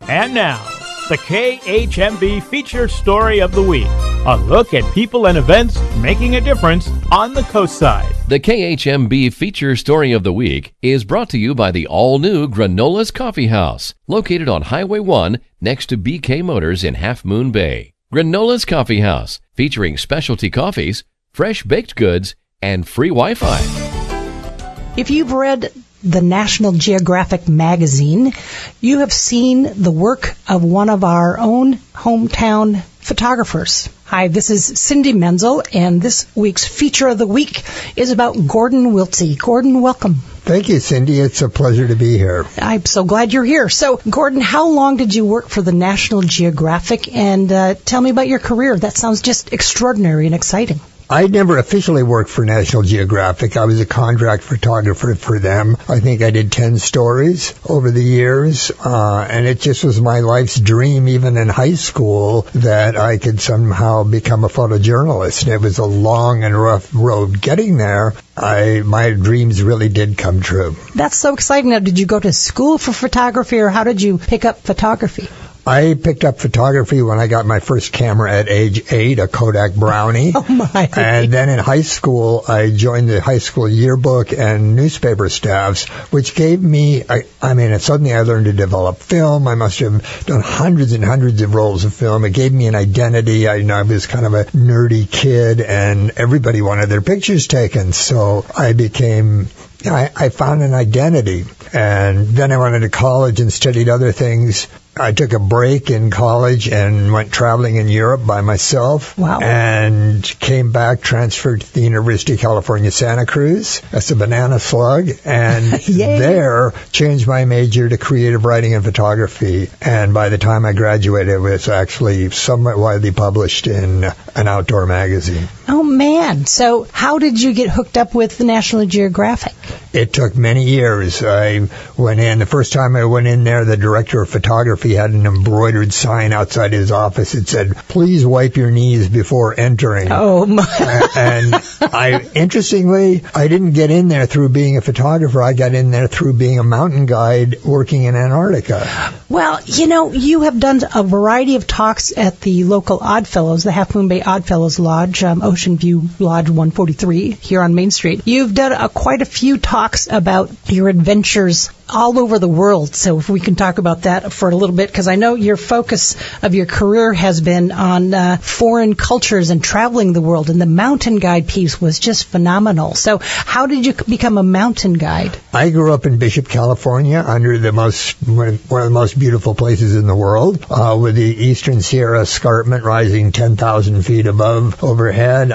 And now, the KHMB Feature Story of the Week. A look at people and events making a difference on the coast side. The KHMB Feature Story of the Week is brought to you by the all-new Granola's Coffee House, located on Highway 1 next to BK Motors in Half Moon Bay. Granola's Coffee House, featuring specialty coffees, fresh baked goods, and free Wi-Fi. If you've read the National Geographic magazine, you have seen the work of one of our own hometown photographers. Hi, this is Cindy Menzel, and this week's Feature of the Week is about Gordon Wiltsey. Gordon, welcome. Thank you, Cindy. It's a pleasure to be here. I'm so glad you're here. So, Gordon, how long did you work for the National Geographic? And tell me about your career. That sounds just extraordinary and exciting. I never officially worked for National Geographic. I was a contract photographer for them. I think I did 10 stories over the years, and it just was my life's dream, even in high school, that I could somehow become a photojournalist. And it was a long and rough road getting there. My dreams really did come true. That's so exciting. Now, did you go to school for photography, or how did you pick up photography? I picked up photography when I got my first camera at age 8, a Kodak Brownie. Oh, my. And then in high school, I joined the high school yearbook and newspaper staffs, which gave me, suddenly I learned to develop film. I must have done hundreds and hundreds of rolls of film. It gave me an identity. I was kind of a nerdy kid, and everybody wanted their pictures taken. So I found an identity. And then I went to college and studied other things. I took a break in college and went traveling in Europe by myself. Wow. And came back, transferred to the University of California, Santa Cruz. That's a banana slug. And there changed my major to creative writing and photography. And by the time I graduated, it was actually somewhat widely published in an outdoor magazine. Oh, man. So how did you get hooked up with the National Geographic? It took many years. I went in. The first time I went in there, the director of photography had an embroidered sign outside his office. It said, "Please wipe your knees before entering." Oh, my. And interestingly, I didn't get in there through being a photographer. I got in there through being a mountain guide working in Antarctica. Well, you have done a variety of talks at the local Oddfellows, the Half Moon Bay Oddfellows Lodge, Ocean View Lodge 143 here on Main Street. You've done quite a few talks about your adventures all over the world. So if we can talk about that for a little bit, because I know your focus of your career has been on foreign cultures and traveling the world, and the mountain guide piece was just phenomenal. So how did you become a mountain guide? I grew up in Bishop, California, under one of the most beautiful places in the world, with the Eastern Sierra Escarpment rising 10,000 feet above overhead.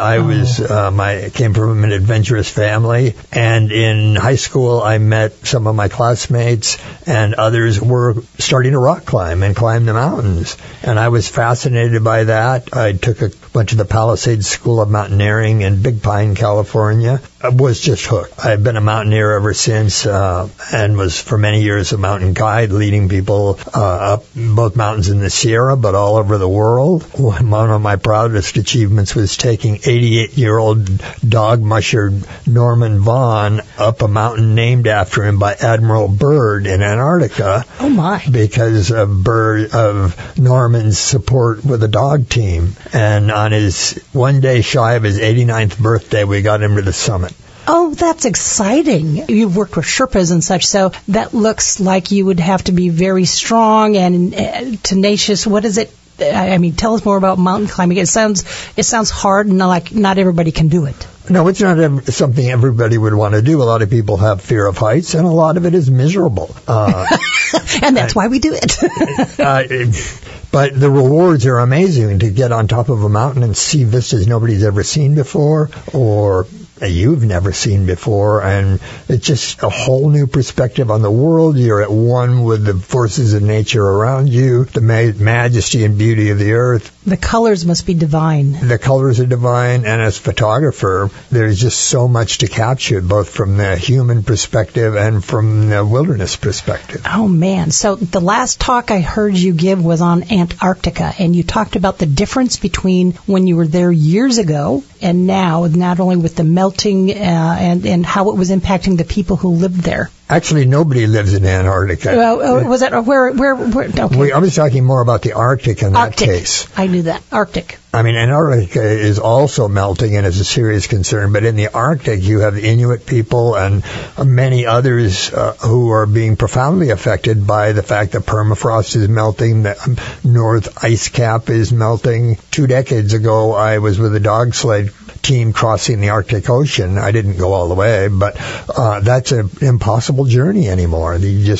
I came from an adventurous family, and in high school I met some of my classmates, and others were starting to rock climb and climb the mountains. And I was fascinated by that. I went to the Palisades School of Mountaineering in Big Pine, California. I was just hooked. I've been a mountaineer ever since, and was for many years a mountain guide, leading people up both mountains in the Sierra, but all over the world. One of my proudest achievements was taking 88-year-old dog musher Norman Vaughn up a mountain named after him by Admiral Byrd in Antarctica. Oh, my. Because of Norman's support with the dog team. And on his one day shy of his 89th birthday, we got him to the summit. Oh, that's exciting. You've worked with Sherpas and such, so that looks like you would have to be very strong and tenacious. What is it? Tell us more about mountain climbing. It sounds hard, and like not everybody can do it. No, it's not something everybody would want to do. A lot of people have fear of heights, and a lot of it is miserable. And that's why we do it. But the rewards are amazing, to get on top of a mountain and see vistas nobody's ever seen before, or you've never seen before, and it's just a whole new perspective on the world. You're at one with the forces of nature around you, the majesty and beauty of the earth. The colors must be divine. The colors are divine, and as a photographer, there's just so much to capture, both from the human perspective and from the wilderness perspective. Oh, man. So the last talk I heard you give was on Antarctica, and you talked about the difference between when you were there years ago and now, not only with the melting and how it was impacting the people who lived there. Actually, nobody lives in Antarctica. Well, was that where okay. I was talking more about the Arctic in Arctic. that case. I knew that. Arctic. I mean, Antarctica is also melting and is a serious concern, but in the Arctic you have the Inuit people and many others who are being profoundly affected by the fact that permafrost is melting, the North ice cap is melting. 2 decades ago, I was with a dog sled team crossing the Arctic Ocean. I didn't go all the way, but that's an impossible journey anymore.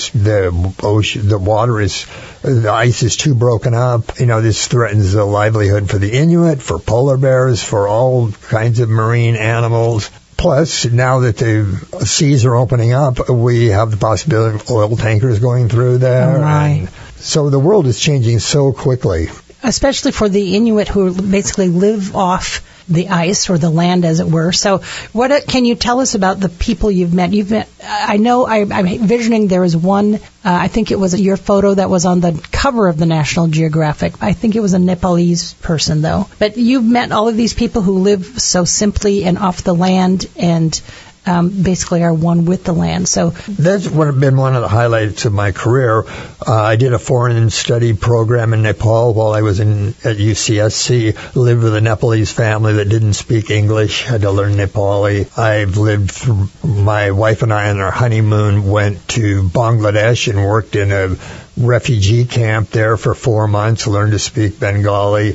The ice is too broken up. This threatens the livelihood for the Inuit, for polar bears, for all kinds of marine animals. Plus, now that the seas are opening up, we have the possibility of oil tankers going through there. Oh, my. And so the world is changing so quickly. Especially for the Inuit who basically live off the ice or the land, as it were. So what can you tell us about the people you've met? I know I'm envisioning there is one, I think it was your photo that was on the cover of the National Geographic. I think it was a Nepalese person, though. But you've met all of these people who live so simply and off the land and basically are one with the land. So that's been one of the highlights of my career. I did a foreign study program in Nepal while I was at UCSC. Lived with a Nepalese family that didn't speak English, had to learn Nepali. My wife and I on our honeymoon went to Bangladesh and worked in a refugee camp there for 4 months, learned to speak Bengali.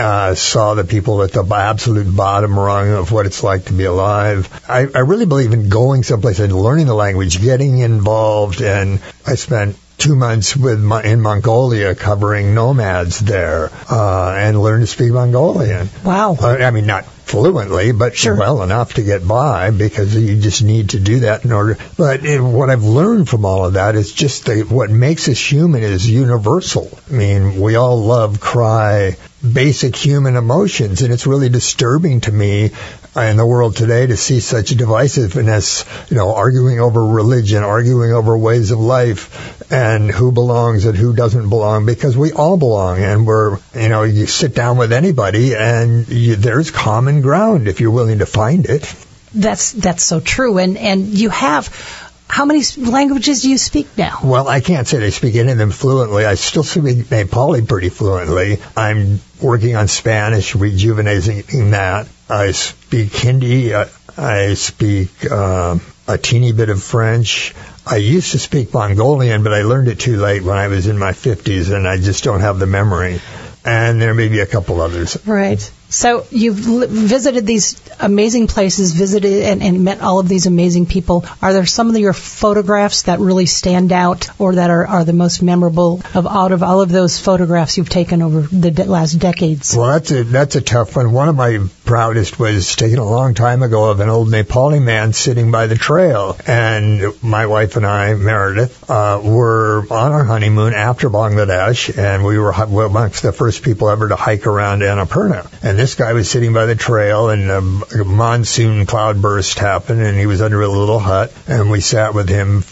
Saw the people at the absolute bottom rung of what it's like to be alive. I really believe in going someplace and learning the language, getting involved, and I spent 2 months in Mongolia covering nomads there and learned to speak Mongolian. Wow. I mean, not fluently, but sure, well enough to get by, because you just need to do that in order. But what I've learned from all of that is just what makes us human is universal. I mean, we all love, cry, basic human emotions, and it's really disturbing to me in the world today to see such divisiveness, arguing over religion, arguing over ways of life, and who belongs and who doesn't belong, because we all belong, and you sit down with anybody and there's common ground if you're willing to find it. That's so true. And you have, how many languages do you speak now? Well, I can't say I speak any of them fluently. I still speak Nepali pretty fluently. I'm working on Spanish, rejuvenating that. I speak Hindi. I speak a teeny bit of French. I used to speak Mongolian, but I learned it too late when I was in my 50s, and I just don't have the memory. And there may be a couple others. Right. So you've visited these amazing places, visited and met all of these amazing people. Are there some of your photographs that really stand out or that are the most memorable out of all of those photographs you've taken over the last decades? Well, that's a tough one. One of my proudest was taken a long time ago of an old Nepali man sitting by the trail. And my wife and I, Meredith, were on our honeymoon after Bangladesh, and we were amongst the first people ever to hike around Annapurna. And this guy was sitting by the trail, and a monsoon cloudburst happened, and he was under a little hut, and we sat with him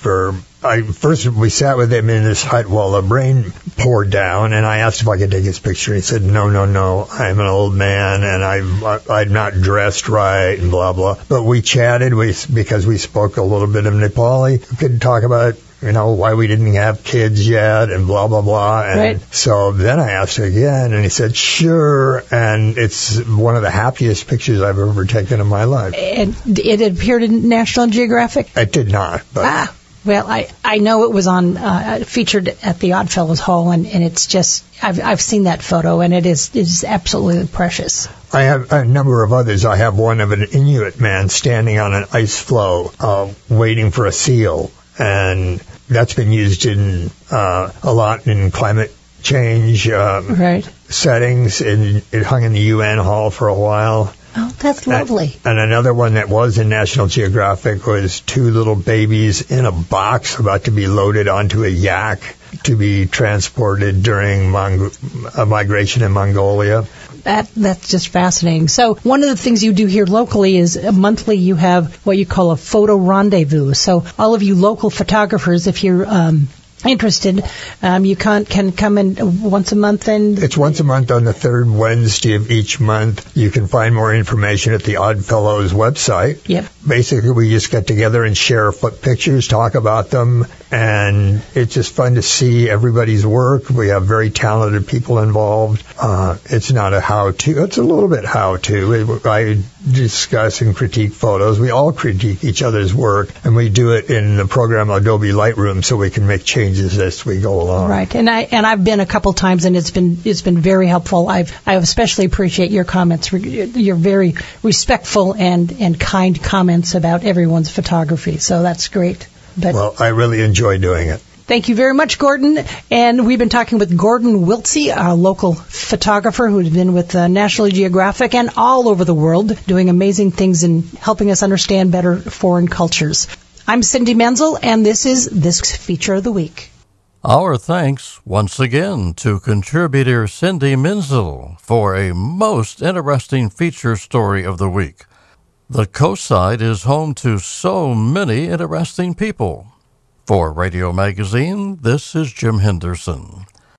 we sat with him in this hut while the rain poured down, and I asked if I could take his picture. He said, no, I'm an old man, and I'm not dressed right, and blah, blah. But we chatted, because we spoke a little bit of Nepali. We could talk about why we didn't have kids yet, and blah, blah, blah. And right. So then I asked again, and he said, sure. And it's one of the happiest pictures I've ever taken in my life. And it appeared in National Geographic? It did not. But well, I know it was featured at the Oddfellows Hall, and it's just, I've seen that photo, and it is absolutely precious. I have a number of others. I have one of an Inuit man standing on an ice floe, waiting for a seal. And that's been used in a lot in climate change settings. And it hung in the UN Hall for a while. Oh, that's lovely. And another one that was in National Geographic was 2 little babies in a box about to be loaded onto a yak to be transported during a migration in Mongolia. That's just fascinating. So one of the things you do here locally is monthly you have what you call a photo rendezvous. So all of you local photographers, if you're interested, you can come in once a month, and it's once a month on the third Wednesday of each month. You can find more information at the Oddfellows website. Yep. Basically, we just get together and share pictures, talk about them, and it's just fun to see everybody's work. We have very talented people involved. It's not a how-to. It's a little bit how-to. I discuss and critique photos. We all critique each other's work, and we do it in the program Adobe Lightroom so we can make changes as we go along. Right, and I've been a couple times, and it's been very helpful. I especially appreciate your comments. You're very respectful and kind comments about everyone's photography, so that's great. Well, I really enjoy doing it. Thank you very much, Gordon. And we've been talking with Gordon Wiltsey, a local photographer who's been with National Geographic and all over the world, doing amazing things and helping us understand better foreign cultures. I'm Cindy Menzel, and this is This Feature of the Week. Our thanks once again to contributor Cindy Menzel for a most interesting feature story of the week. The Coast Side is home to so many interesting people. For Radio Magazine, this is Jim Henderson.